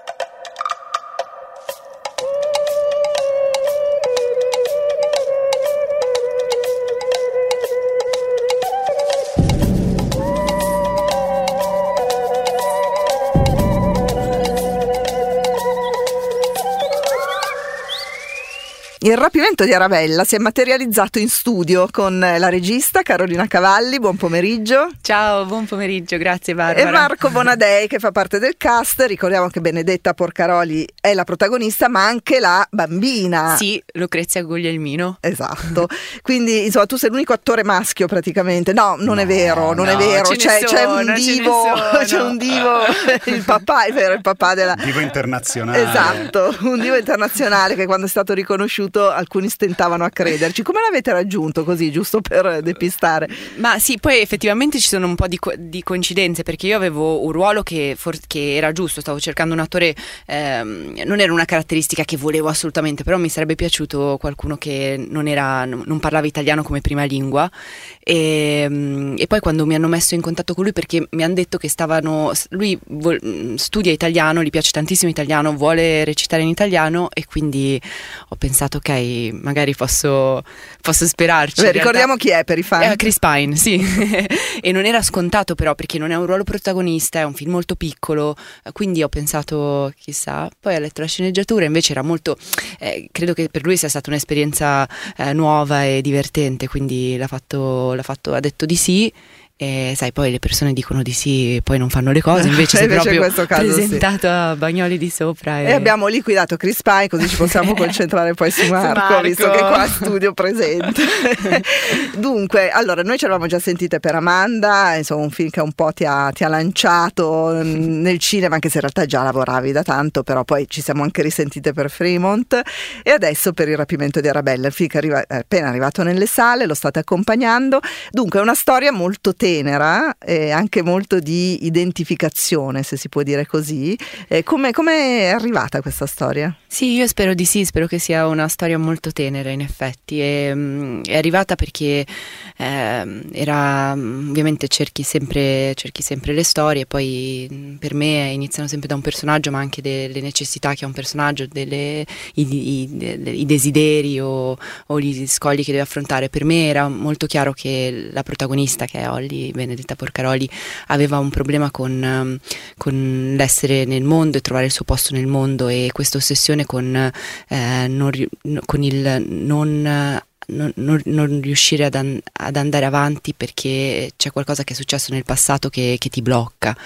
[SPEAKER 2] Il rapimento di Arabella si è materializzato in studio con la regista Carolina Cavalli. Buon pomeriggio.
[SPEAKER 11] Ciao, buon pomeriggio, grazie Barbara.
[SPEAKER 2] E Marco Bonadei, che fa parte del cast. Ricordiamo che Benedetta Porcaroli è la protagonista, ma anche la bambina.
[SPEAKER 11] Sì, Lucrezia Guglielmino.
[SPEAKER 2] Esatto. Quindi insomma tu sei l'unico attore maschio praticamente. No, non no, è vero, non no, è vero. C'è, sono, c'è un divo, c'è un divo, il papà, è vero, il papà della
[SPEAKER 12] divo internazionale.
[SPEAKER 2] Esatto, un divo internazionale che quando è stato riconosciuto alcuni stentavano a crederci. Come l'avete raggiunto, così giusto per depistare?
[SPEAKER 11] Ma sì, poi effettivamente ci sono un po' di, co- di coincidenze, perché io avevo un ruolo che, for- che era giusto, stavo cercando un attore, ehm, non era una caratteristica che volevo assolutamente, però mi sarebbe piaciuto qualcuno che non era, non parlava italiano come prima lingua, e, e poi quando mi hanno messo in contatto con lui, perché mi hanno detto che stavano, lui vol- studia italiano, gli piace tantissimo italiano, vuole recitare in italiano, e quindi ho pensato ok, magari posso, posso sperarci.
[SPEAKER 2] Beh, ricordiamo chi è per i fan.
[SPEAKER 11] Eh, Chris Pine, sì. E non era scontato però, perché non è un ruolo protagonista, è un film molto piccolo, quindi ho pensato chissà. Poi ho letto la sceneggiatura, invece era molto, eh, credo che per lui sia stata un'esperienza eh, nuova e divertente, quindi l'ha fatto, l'ha fatto, ha detto di sì. E sai, poi le persone dicono di sì, poi non fanno le cose, invece sei
[SPEAKER 8] Invece in
[SPEAKER 11] proprio
[SPEAKER 8] questo caso
[SPEAKER 11] presentato sì. a Bagnoli di sopra. E...
[SPEAKER 8] e abbiamo liquidato Chris Pine, così ci possiamo concentrare poi su Marco,
[SPEAKER 11] su Marco,
[SPEAKER 8] visto che qua studio presente. Dunque, allora, noi ci eravamo già sentite per Amanda, insomma un film che un po' ti ha, ti ha lanciato nel cinema, anche se in realtà già lavoravi da tanto, però poi ci siamo anche risentite per Fremont, e adesso per Il rapimento di Arabella, il film che arriva, è appena arrivato nelle sale, lo state accompagnando. Dunque è una storia molto tenera e anche molto di identificazione, se si può dire così. Eh, come, come è arrivata questa storia?
[SPEAKER 11] Sì, io spero di sì, spero che sia una storia molto tenera in effetti. E, mh, è arrivata perché eh, era, ovviamente cerchi sempre, cerchi sempre le storie, poi mh, per me iniziano sempre da un personaggio, ma anche delle necessità che ha un personaggio, delle, i, i, i desideri o, o gli scogli che deve affrontare. Per me era molto chiaro che la protagonista, che è Holly Benedetta Porcaroli, aveva un problema con, con l'essere nel mondo e trovare il suo posto nel mondo, e questa ossessione con, eh, non, con il non Non, non, non riuscire ad, an- ad andare avanti perché c'è qualcosa che è successo nel passato che, che ti blocca,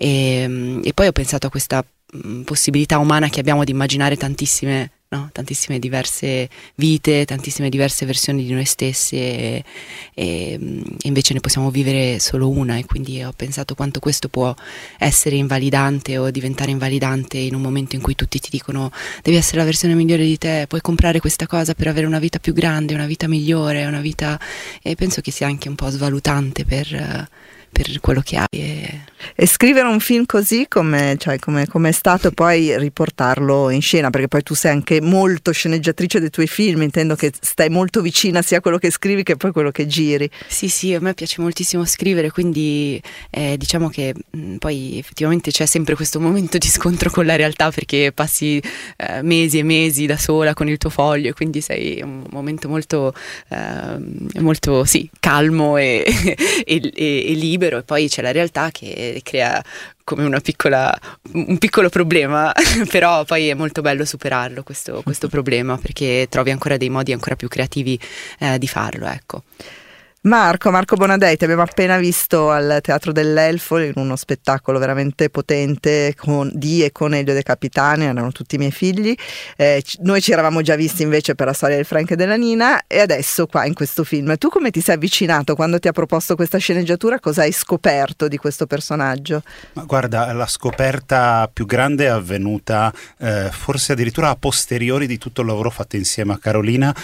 [SPEAKER 11] e, e poi ho pensato a questa mh, possibilità umana che abbiamo di immaginare tantissime, no? tantissime diverse vite, tantissime diverse versioni di noi stessi, e, e, e invece ne possiamo vivere solo una, e quindi ho pensato quanto questo può essere invalidante o diventare invalidante in un momento in cui tutti ti dicono devi essere la versione migliore di te, puoi comprare questa cosa per avere una vita più grande, una vita migliore, una vita, e penso che sia anche un po' svalutante per... per quello che hai. E...
[SPEAKER 8] e scrivere un film così come, cioè, come, come è stato poi riportarlo in scena, perché poi tu sei anche molto sceneggiatrice dei tuoi film, intendo che stai molto vicina sia a quello che scrivi che poi quello che giri.
[SPEAKER 11] Sì, sì, a me piace moltissimo scrivere, quindi eh, diciamo che mh, poi effettivamente c'è sempre questo momento di scontro con la realtà, perché passi eh, mesi e mesi da sola con il tuo foglio, e quindi sei un momento molto eh, molto sì, calmo e, e, e, e libero. E poi c'è la realtà che crea come una piccola, un piccolo problema, però poi è molto bello superarlo questo, questo problema, perché trovi ancora dei modi ancora più creativi eh, di farlo, ecco.
[SPEAKER 8] Marco, Marco Bonadei, ti abbiamo appena visto al Teatro dell'Elfo in uno spettacolo veramente potente con, di e con Elio De Capitani, erano tutti i miei figli. Eh, noi ci eravamo già visti invece per La storia del Frank e della Nina, e adesso qua in questo film. Tu come ti sei avvicinato quando ti ha proposto questa sceneggiatura? Cosa hai scoperto di questo personaggio?
[SPEAKER 12] Ma guarda, la scoperta più grande è avvenuta eh, forse addirittura a posteriori di tutto il lavoro fatto insieme a Carolina,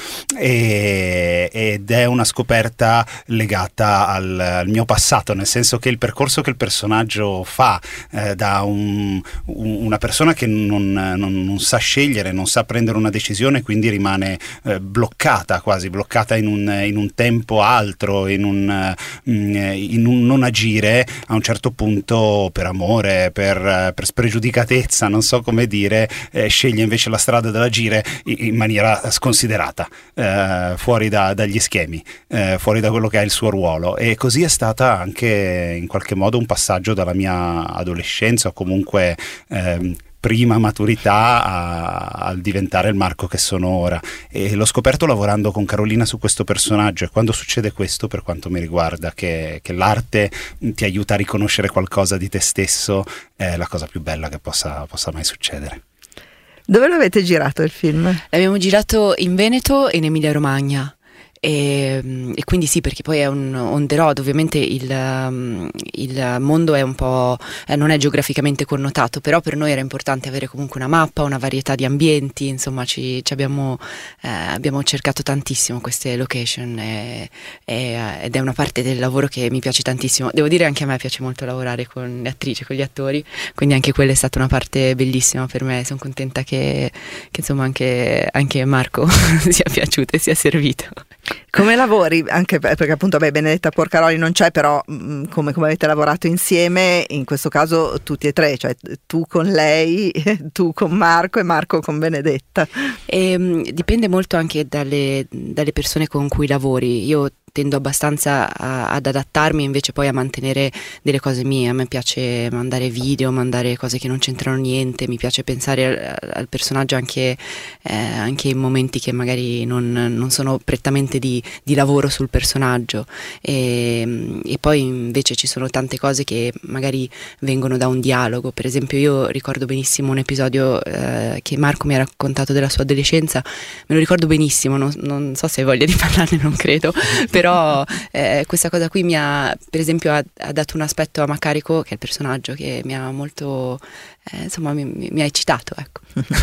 [SPEAKER 12] e, ed è una scoperta legata al, al mio passato, nel senso che il percorso che il personaggio fa eh, da un, un, una persona che non, non, non sa scegliere, non sa prendere una decisione, quindi rimane eh, bloccata, quasi bloccata in un, in un tempo altro, in un, in un non agire, a un certo punto per amore, per, per spregiudicatezza, non so come dire, eh, sceglie invece la strada dell'agire in, in maniera sconsiderata, eh, fuori da, dagli schemi, eh, fuori da quello che è il suo ruolo, e così è stata anche in qualche modo un passaggio dalla mia adolescenza, o comunque ehm, prima maturità a, al diventare il Marco che sono ora, e l'ho scoperto lavorando con Carolina su questo personaggio. E quando succede questo, per quanto mi riguarda, che, che l'arte ti aiuta a riconoscere qualcosa di te stesso, è la cosa più bella che possa, possa mai succedere.
[SPEAKER 8] Dove l'avete girato il film?
[SPEAKER 11] L'abbiamo girato in Veneto e in Emilia Romagna. E, e quindi sì, perché poi è un on the road, ovviamente il, il mondo è un po' eh, non è geograficamente connotato, però per noi era importante avere comunque una mappa, una varietà di ambienti, insomma ci, ci abbiamo, eh, abbiamo cercato tantissimo queste location, e, e, ed è una parte del lavoro che mi piace tantissimo. Devo dire, anche a me piace molto lavorare con le attrici, con gli attori, quindi anche quella è stata una parte bellissima per me. Sono contenta che, che insomma anche, anche Marco sia piaciuto e sia servito.
[SPEAKER 8] Come lavori? Anche perché appunto beh, Benedetta Porcaroli non c'è, però mh, come, come avete lavorato insieme, in questo caso tutti e tre, cioè tu con lei, tu con Marco e Marco con Benedetta?
[SPEAKER 11] E, mh, dipende molto anche dalle, dalle persone con cui lavori. Io tendo abbastanza a, ad adattarmi invece poi a mantenere delle cose mie. A me piace mandare video, mandare cose che non c'entrano niente, mi piace pensare al, al personaggio anche, eh, anche in momenti che magari non, non sono prettamente di, di lavoro sul personaggio, e, e poi invece ci sono tante cose che magari vengono da un dialogo. Per esempio io ricordo benissimo un episodio eh, che Marco mi ha raccontato della sua adolescenza, me lo ricordo benissimo, non, non so se hai voglia di parlarne, non credo, però eh, questa cosa qui mi ha, per esempio, ha, ha dato un aspetto a Macarico, che è il personaggio, che mi ha molto, eh, insomma mi, mi ha eccitato, ecco.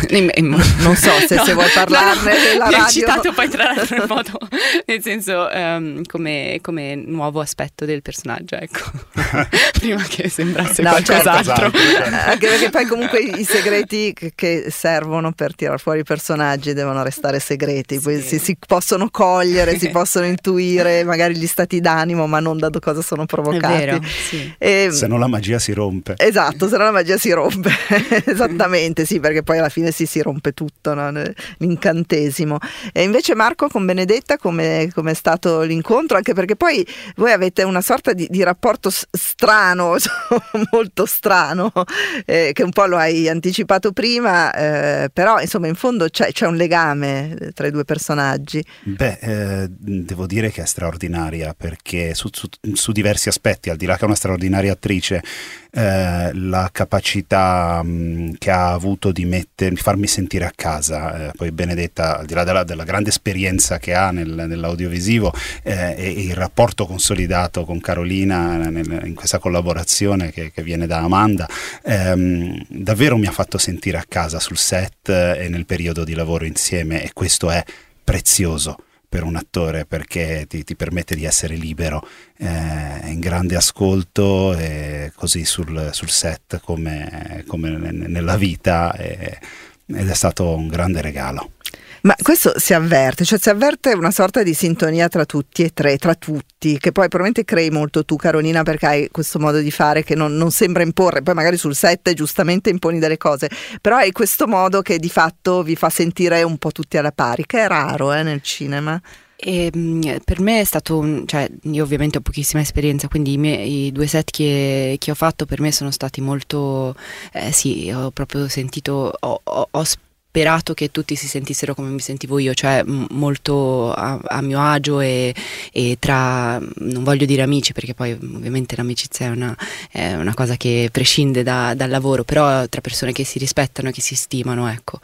[SPEAKER 8] Non so se, no, se vuoi parlarne no, della
[SPEAKER 11] mi
[SPEAKER 8] radio.
[SPEAKER 11] Mi ha eccitato poi tra l'altro in modo, nel senso um, come, come nuovo aspetto del personaggio, ecco. Prima che sembrasse
[SPEAKER 8] no,
[SPEAKER 11] qualcos'altro.
[SPEAKER 8] Certo. Anche perché poi comunque i segreti che, che servono per tirar fuori i personaggi devono restare segreti, poi sì. si, si possono cogliere, si possono intuire magari gli stati d'animo, ma non da cosa sono provocati.
[SPEAKER 11] È vero, sì.
[SPEAKER 8] E,
[SPEAKER 12] se no la magia si rompe.
[SPEAKER 8] Esatto, se no la magia si rompe. Esattamente, sì, perché poi alla fine si, si rompe tutto, no? L'incantesimo. E invece Marco con Benedetta come è stato l'incontro? Anche perché poi voi avete una sorta di, di rapporto strano, molto strano, eh, che un po' lo hai anticipato prima, eh, però insomma in fondo c'è, c'è un legame tra i due personaggi.
[SPEAKER 12] Beh, eh, devo dire che è straordinaria, perché su, su, su diversi aspetti, al di là che è una straordinaria attrice, eh, la capacità mh, che ha avuto di, metter, di farmi sentire a casa, eh, poi Benedetta, al di là della, della grande esperienza che ha nel, nell'audiovisivo, eh, e, e il rapporto consolidato con Carolina nel, in questa collaborazione che, che viene da Amanda, ehm, davvero mi ha fatto sentire a casa sul set e nel periodo di lavoro insieme, e questo è prezioso per un attore, perché ti, ti permette di essere libero, eh, in grande ascolto, e così sul, sul set come, come nella vita, e, ed è stato un grande regalo.
[SPEAKER 8] Ma questo si avverte, cioè si avverte una sorta di sintonia tra tutti e tre, tra tutti, che poi probabilmente crei molto tu, Carolina, perché hai questo modo di fare che non, non sembra imporre, poi magari sul set giustamente imponi delle cose, però hai questo modo che di fatto vi fa sentire un po' tutti alla pari, che è raro eh, nel cinema.
[SPEAKER 11] E, per me è stato un, cioè io ovviamente ho pochissima esperienza, quindi i, miei, i due set che, che ho fatto per me sono stati molto, eh, sì, ho proprio sentito, ho, ho, ho sperato che tutti si sentissero come mi sentivo io, cioè m- molto a, a mio agio, e, e tra, non voglio dire amici perché poi ovviamente l'amicizia è una, è una cosa che prescinde da, dal lavoro, però tra persone che si rispettano e che si stimano, ecco.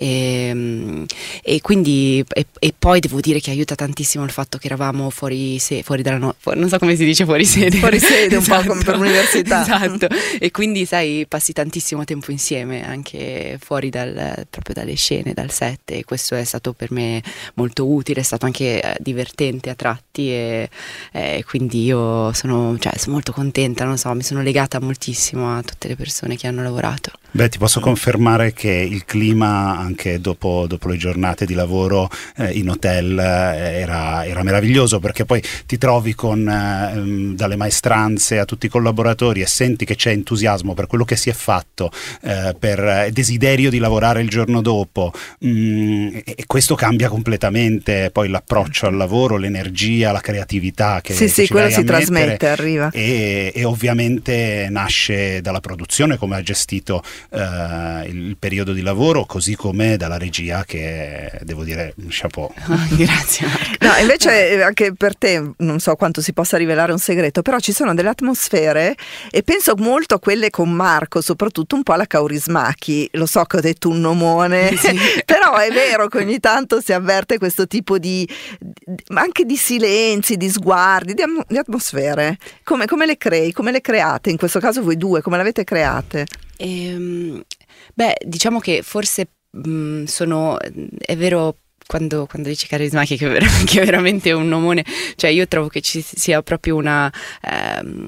[SPEAKER 11] E, e quindi e, e poi devo dire che aiuta tantissimo il fatto che eravamo fuori, se, fuori dalla no, fuori, non so come si dice fuori sede,
[SPEAKER 8] fuori sede un
[SPEAKER 11] esatto.
[SPEAKER 8] po' come per l'università,
[SPEAKER 11] esatto, e quindi sai passi tantissimo tempo insieme anche fuori dal proprio dalle scene, dal set, e questo è stato per me molto utile, è stato anche eh, divertente a tratti, e eh, quindi io sono, cioè, sono molto contenta, non so, mi sono legata moltissimo a tutte le persone che hanno lavorato.
[SPEAKER 12] Beh, ti posso confermare che il clima anche dopo, dopo le giornate di lavoro eh, in hotel eh, era, era meraviglioso, perché poi ti trovi con eh, dalle maestranze a tutti i collaboratori e senti che c'è entusiasmo per quello che si è fatto, eh, per desiderio di lavorare il giorno dopo, mm, e, e questo cambia completamente poi l'approccio al lavoro, l'energia, la creatività che,
[SPEAKER 8] sì,
[SPEAKER 12] che
[SPEAKER 8] sì,
[SPEAKER 12] ci
[SPEAKER 8] quello
[SPEAKER 12] vai
[SPEAKER 8] si
[SPEAKER 12] a mettere,
[SPEAKER 8] trasmette, arriva,
[SPEAKER 12] e, e ovviamente nasce dalla produzione, come ha gestito Uh, il periodo di lavoro, così come dalla regia, che devo dire chapeau.
[SPEAKER 11] Oh, grazie Marco.
[SPEAKER 8] No, invece anche per te non so quanto si possa rivelare un segreto, però ci sono delle atmosfere, e penso molto a quelle con Marco, soprattutto un po' alla Kaurismäki. Lo so che ho detto un nomone, sì. Però è vero che ogni tanto si avverte questo tipo di, di anche di silenzi, di sguardi, di, di atmosfere. Come, come le crei? Come le create? In questo caso voi due, come le avete create?
[SPEAKER 11] Ehm, beh, diciamo che forse mh, sono, è vero, quando, quando dici Kaurismäki che, che è veramente un nomone, cioè io trovo che ci sia proprio una, ehm,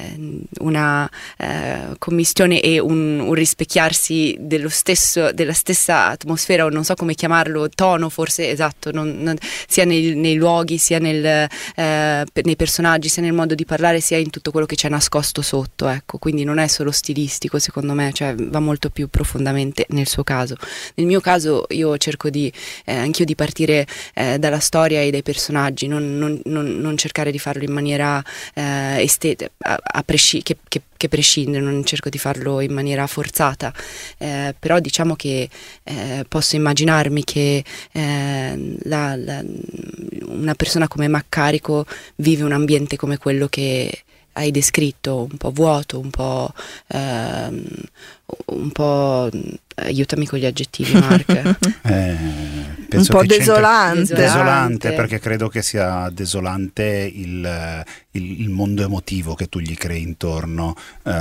[SPEAKER 11] una eh, commistione e un, un rispecchiarsi dello stesso, della stessa atmosfera, o non so come chiamarlo, tono forse, esatto, non, non, sia nei, nei luoghi, sia nel, eh, nei personaggi, sia nel modo di parlare, sia in tutto quello che c'è nascosto sotto, ecco. Quindi non è solo stilistico, secondo me, cioè va molto più profondamente nel suo caso. Nel mio caso io cerco di, eh, anche anch'io di partire eh, dalla storia e dai personaggi, non, non, non, non cercare di farlo in maniera eh, estete, a, a presci- che, che, che prescinde, non cerco di farlo in maniera forzata, eh, però diciamo che eh, posso immaginarmi che eh, la, la, una persona come Maccarico vive un ambiente come quello che hai descritto, un po' vuoto, un po' ehm, un po' aiutami con gli aggettivi, Mark.
[SPEAKER 12] eh,
[SPEAKER 8] un po' desolante.
[SPEAKER 12] desolante desolante perché credo che sia desolante il, il, il mondo emotivo che tu gli crei intorno.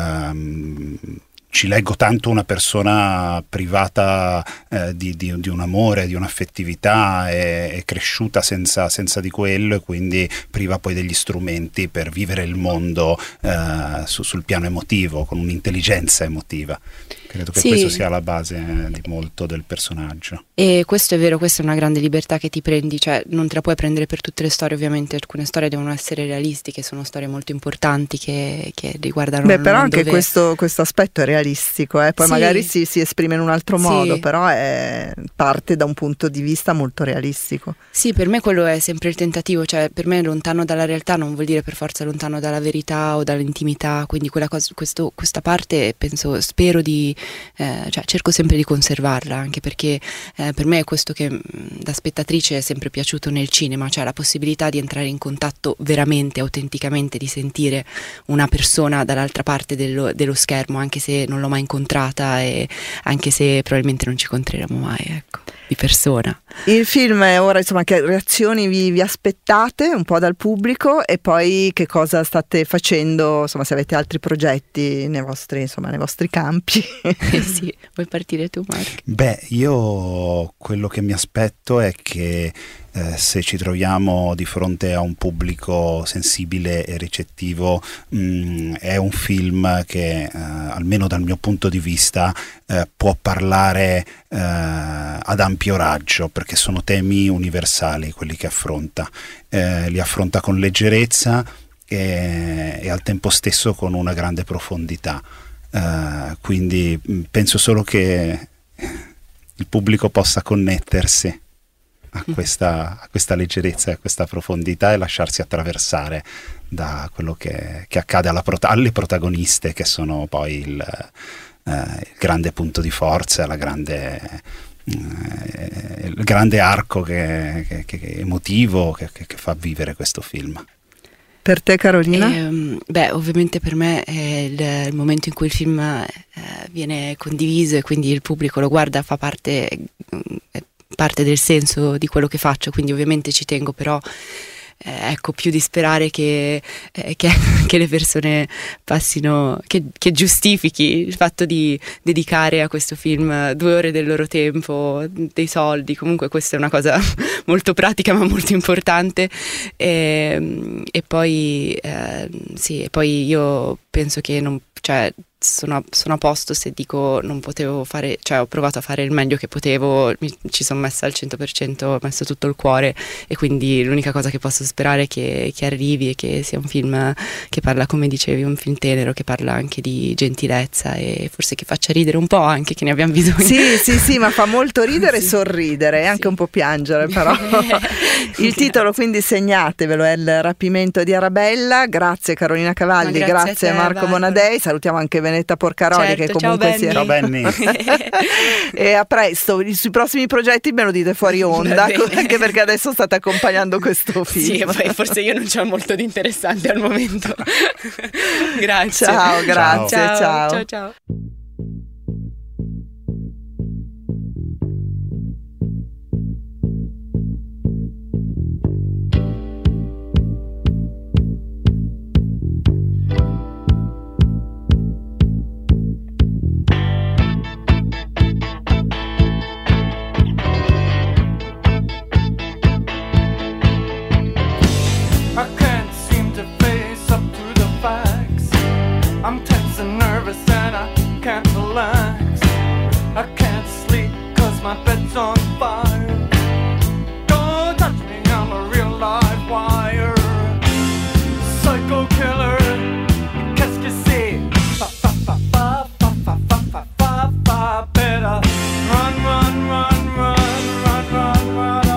[SPEAKER 12] um, Ci leggo tanto una persona privata eh, di, di, di un amore, di un'affettività, è, è cresciuta senza, senza di quello e quindi priva poi degli strumenti per vivere il mondo eh, su, sul piano emotivo, con un'intelligenza emotiva. Credo che sì. questo sia la base di molto del personaggio.
[SPEAKER 11] E questo è vero, questa è una grande libertà che ti prendi, cioè non te la puoi prendere per tutte le storie, ovviamente alcune storie devono essere realistiche, sono storie molto importanti che, che riguardano
[SPEAKER 8] Beh,
[SPEAKER 11] il
[SPEAKER 8] però
[SPEAKER 11] mondo
[SPEAKER 8] anche
[SPEAKER 11] vero.
[SPEAKER 8] questo, questo aspetto è realistico, eh? Poi sì. magari si, si esprime in un altro modo,
[SPEAKER 11] sì.
[SPEAKER 8] però è, parte da un punto di vista molto realistico.
[SPEAKER 11] Sì, per me quello è sempre il tentativo, cioè per me lontano dalla realtà non vuol dire per forza lontano dalla verità o dall'intimità, quindi quella cosa, questo, questa parte penso, spero di, eh, cioè cerco sempre di conservarla, anche perché eh, per me è questo che mh, da spettatrice è sempre piaciuto nel cinema, cioè la possibilità di entrare in contatto veramente, autenticamente, di sentire una persona dall'altra parte dello, dello schermo, anche se non l'ho mai incontrata e anche se probabilmente non ci incontreremo mai, ecco, di persona.
[SPEAKER 8] Il film è ora, insomma, che reazioni vi, vi aspettate un po' dal pubblico e poi che cosa state facendo, insomma, se avete altri progetti nei vostri, insomma, nei vostri campi.
[SPEAKER 11] Eh sì, vuoi partire tu, Mark?
[SPEAKER 12] Beh, io quello che mi aspetto è che Eh, se ci troviamo di fronte a un pubblico sensibile e ricettivo, mh, è un film che eh, almeno dal mio punto di vista eh, può parlare eh, ad ampio raggio, perché sono temi universali quelli che affronta, eh, li affronta con leggerezza e, e al tempo stesso con una grande profondità, eh, quindi mh, penso solo che il pubblico possa connettersi A questa, a questa leggerezza e a questa profondità e lasciarsi attraversare da quello che, che accade alla prota- alle protagoniste, che sono poi il, eh, il grande punto di forza, la grande, eh, il grande arco che, che, che emotivo che, che, che fa vivere questo film.
[SPEAKER 8] Per te, Carolina?
[SPEAKER 11] Eh, beh, ovviamente per me è il, il momento in cui il film eh, viene condiviso e quindi il pubblico lo guarda, fa parte... Eh, parte del senso di quello che faccio, quindi ovviamente ci tengo, però eh, ecco, più di sperare che, eh, che, che le persone passino, che, che giustifichi il fatto di dedicare a questo film due ore del loro tempo, dei soldi, comunque questa è una cosa molto pratica ma molto importante, e, e poi eh, sì, e poi io penso che non, cioè Sono, sono a posto se dico non potevo fare, cioè ho provato a fare il meglio che potevo, mi, ci sono messa al cento per cento, ho messo tutto il cuore e quindi l'unica cosa che posso sperare è che, che arrivi e che sia un film che parla, come dicevi, un film tenero, che parla anche di gentilezza e forse che faccia ridere un po', anche che ne abbiamo bisogno.
[SPEAKER 8] Sì, sì, sì, ma fa molto ridere
[SPEAKER 11] sì.
[SPEAKER 8] e sorridere, e anche
[SPEAKER 11] sì.
[SPEAKER 8] un po' piangere però. Il titolo quindi segnatevelo, è Il rapimento di Arabella. Grazie Carolina Cavalli,
[SPEAKER 11] grazie,
[SPEAKER 8] grazie
[SPEAKER 11] a te,
[SPEAKER 8] Marco
[SPEAKER 11] Barbara.
[SPEAKER 8] Bonadei, salutiamo anche Benetta Porcaroli,
[SPEAKER 11] certo,
[SPEAKER 8] che comunque
[SPEAKER 11] ciao,
[SPEAKER 8] si è...
[SPEAKER 12] Ciao Benny.
[SPEAKER 8] E a presto, sui prossimi progetti me lo dite fuori onda, anche perché adesso state accompagnando questo film.
[SPEAKER 11] Sì, e poi forse io non c'ho molto di interessante al momento. Grazie.
[SPEAKER 8] Ciao, grazie,
[SPEAKER 11] ciao.
[SPEAKER 8] ciao.
[SPEAKER 11] Ciao, ciao.
[SPEAKER 13] I'm tense and nervous and I can't relax. I can't sleep cause my bed's on fire. Don't touch me, I'm a real live wire. Psycho killer, qu'est-ce que c'est? Fa fa fa fa fa fa fa fa fa fa. Better run, run, run, run, run, run, run.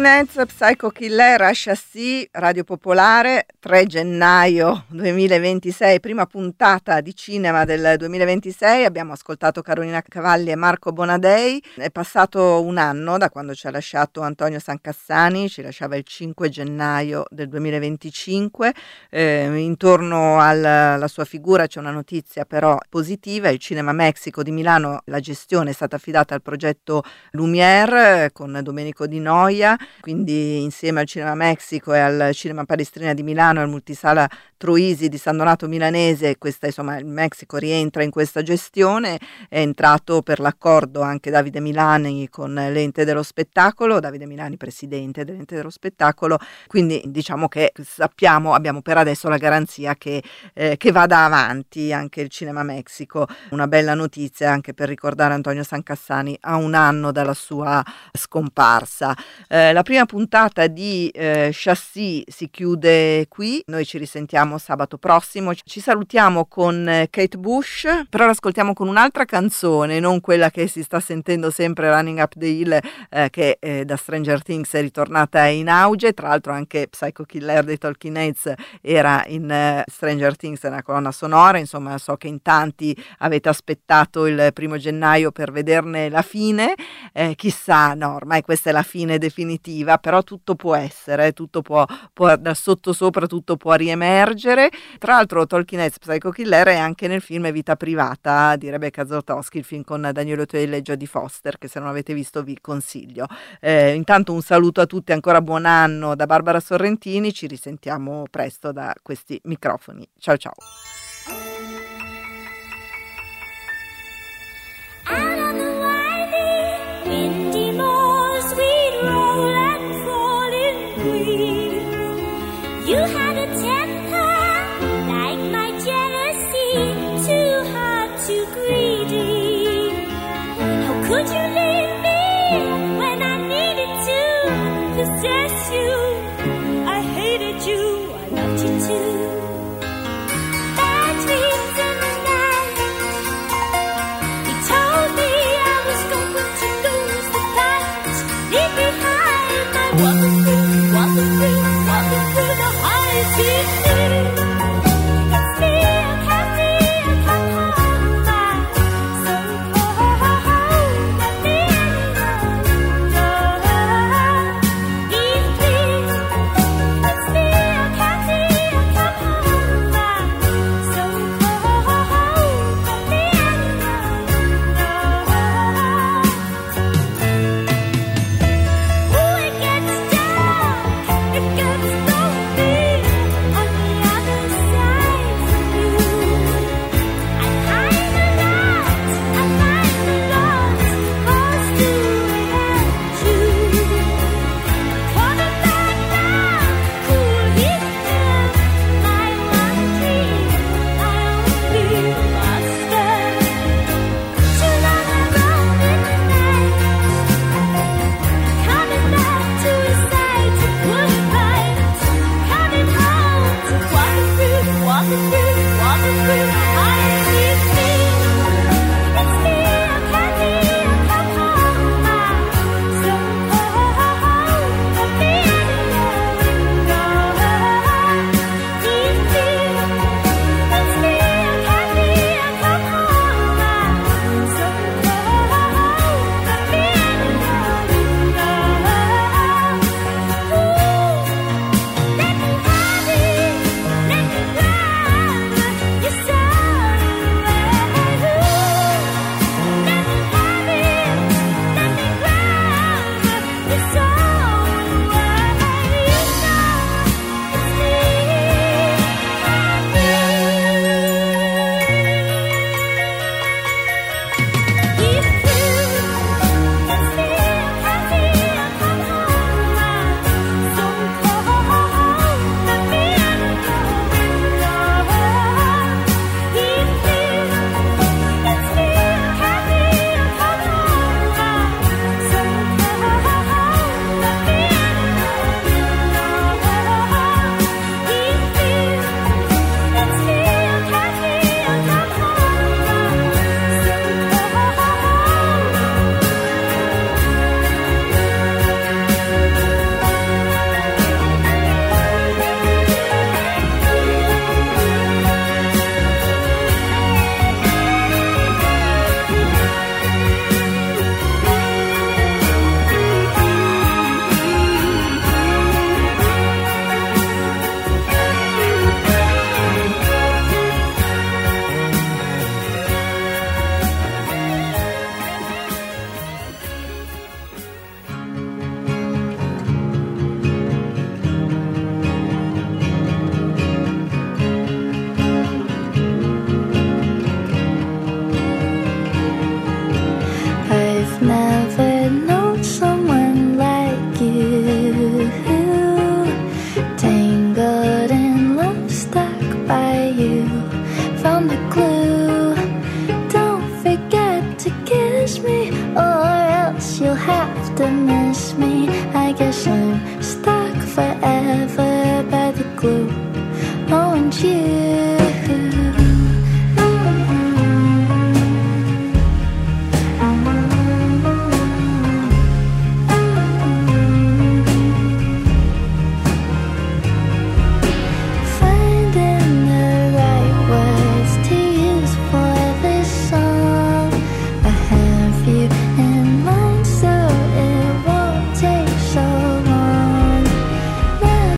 [SPEAKER 2] Talking Heads, Psycho Killer, Chassis, Radio Popolare, tre gennaio duemilaventisei, prima puntata di cinema del duemilaventisei. Abbiamo ascoltato Carolina Cavalli e Marco Bonadei. È passato un anno da quando ci ha lasciato Antonio Sancassani, ci lasciava il cinque gennaio del duemilaventicinque. Eh, intorno alla, alla sua figura c'è una notizia però positiva: il Cinema Mexico di Milano, la gestione è stata affidata al progetto Lumière con Domenico Di Noia, quindi insieme al Cinema Mexico e al Cinema Palestrina di Milano e al Multisala Troisi di San Donato Milanese, questa, insomma, il Mexico rientra in questa gestione. È entrato per l'accordo anche Davide Milani con l'ente dello spettacolo, Davide Milani presidente dell'ente dello spettacolo, quindi diciamo che sappiamo, abbiamo per adesso la garanzia che, eh, che vada avanti anche il Cinema Mexico. Una bella notizia anche per ricordare Antonio Sancassani a un anno dalla sua scomparsa. Eh, la prima puntata di eh, Chassis si chiude qui, noi ci risentiamo sabato prossimo. Ci salutiamo con eh, Kate Bush, però l'ascoltiamo con un'altra canzone, non quella che si sta sentendo sempre, Running Up the Hill, eh, che eh, da Stranger Things è ritornata in auge. Tra l'altro anche Psycho Killer dei Talking Heads era in eh, Stranger Things, nella colonna sonora. Insomma, so che in tanti avete aspettato il primo gennaio per vederne la fine, eh, chissà, no, ormai questa è la fine definitiva, però tutto può essere, tutto può, può da sotto sopra tutto può riemergere. Tra l'altro Talking Heads Psycho Killer è anche nel film Vita privata di Rebecca Zlotowski, il film con Daniele Otello e Jodie Foster, che se non avete visto vi consiglio. Eh, intanto un saluto a tutti, ancora buon anno da Barbara Sorrentini, ci risentiamo presto da questi microfoni. Ciao ciao.